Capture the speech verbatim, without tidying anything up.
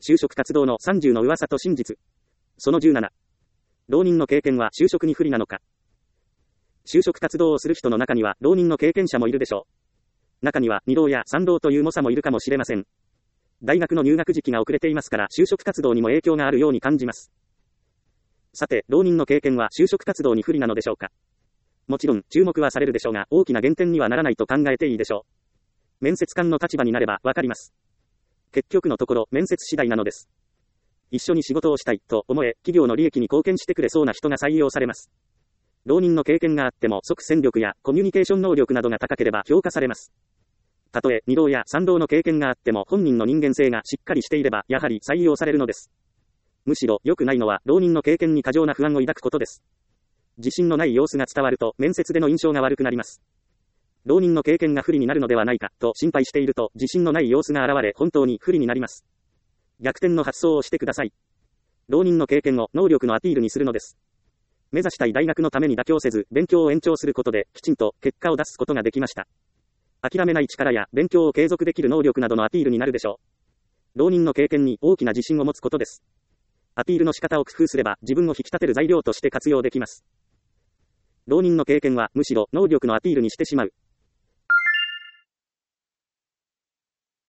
就職活動のさんじゅうの噂と真実。そのじゅうなな。浪人の経験は就職に不利なのか。就職活動をする人の中には浪人の経験者もいるでしょう。中にはに浪やさん浪という猛者もいるかもしれません。大学の入学時期が遅れていますから就職活動にも影響があるように感じます。さて、浪人の経験は就職活動に不利なのでしょうか。もちろん注目はされるでしょうが大きな減点にはならないと考えていいでしょう。面接官の立場になればわかります。結局のところ面接次第なのです。一緒に仕事をしたいと思え企業の利益に貢献してくれそうな人が採用されます。浪人の経験があっても即戦力やコミュニケーション能力などが高ければ評価されます。たとえに浪やさん浪の経験があっても本人の人間性がしっかりしていればやはり採用されるのです。むしろ良くないのは浪人の経験に過剰な不安を抱くことです。自信のない様子が伝わると面接での印象が悪くなります。浪人の経験が不利になるのではないかと心配していると自信のない様子が現れ本当に不利になります。逆転の発想をしてください。浪人の経験を能力のアピールにするのです。目指したい大学のために妥協せず勉強を延長することできちんと結果を出すことができました。諦めない力や勉強を継続できる能力などのアピールになるでしょう。浪人の経験に大きな自信を持つことです。アピールの仕方を工夫すれば自分を引き立てる材料として活用できます。浪人の経験はむしろ能力のアピールにしてしまう。